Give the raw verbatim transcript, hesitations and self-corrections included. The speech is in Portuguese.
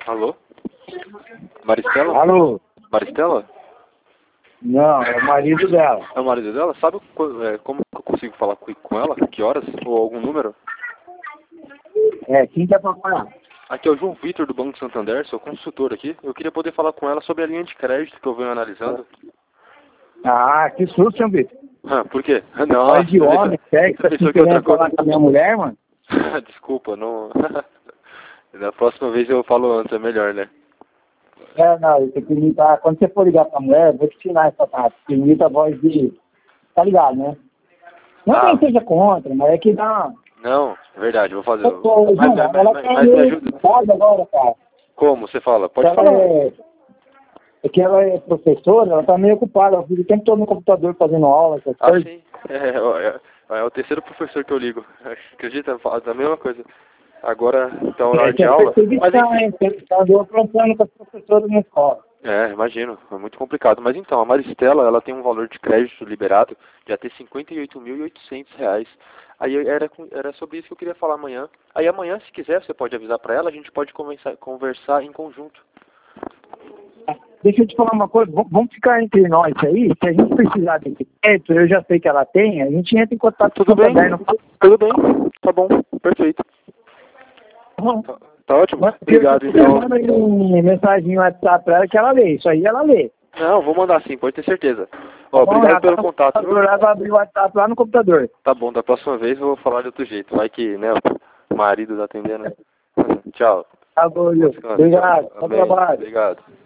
Alô? Maristela? Alô? Maristela? Não, é o marido dela. É o marido dela? Sabe co- é, como que eu consigo falar com com ela? Que horas? Ou algum número? É, quem quer falar? Aqui é o João Vitor do Banco Santander, sou consultor aqui. Eu queria poder falar com ela sobre a linha de crédito que eu venho analisando. Ah, que susto, seu Vitor. Ah, por quê? Não, Olha de homem, sério, que você tá pensou se que é outra querendo falar coisa? com a minha mulher, mano? Desculpa, não... Na próxima vez eu falo antes, é melhor, né? É, não, você que imitar, quando você for ligar pra mulher, eu vou te ensinar essa parte. Você imita a voz de... Tá ligado, né? Não que Ah, eu seja contra, mas é que dá... não, é verdade, vou fazer. Eu tô, Mas, João, mas, mas, ela mas, tá mas me meio ajuda. ocupada agora, cara. Como? Você fala? Pode Ela falar. é... É que ela é professora, ela tá meio ocupada. Ela fica o tempo todo no computador fazendo aula, essas Ah, coisas. sim. É, é, é, é o terceiro professor que eu ligo. Acredita? Fala da mesma coisa. Agora tá horário Essa de é aula. Mas perseguição, enfim. hein? Você andou aprontando com as professoras na escola. É, imagino. É muito complicado. Mas então, a Maristela, ela tem um valor de crédito liberado de até cinquenta e oito mil e oitocentos reais. Aí era, com- era sobre isso que eu queria falar amanhã. Aí amanhã, se quiser, você pode avisar pra ela, a gente pode conversar, conversar em conjunto. Deixa eu te falar uma coisa, v- vamos ficar entre nós aí, se a gente precisar desse crédito, eu já sei que ela tem, a gente entra em contato com o Tudo bem? Santander. Não... Tudo bem. Tá bom. Perfeito. Não, Tá, tá ótimo. mas Obrigado, você então. manda aí mensagem no WhatsApp pra ela que ela lê, isso aí ela lê. Não, vou mandar sim, pode ter certeza. Tá Ó, bom? obrigado Ela tá pelo no contato, viu? computador, ela vai abrir o WhatsApp lá no computador. Tá bom, da próxima vez eu vou falar de outro jeito. Vai que, né, o marido tá atendendo. Tchau. Tá bom, Bom Gil. descanso. Obrigado, bom Amém. trabalho. Obrigado.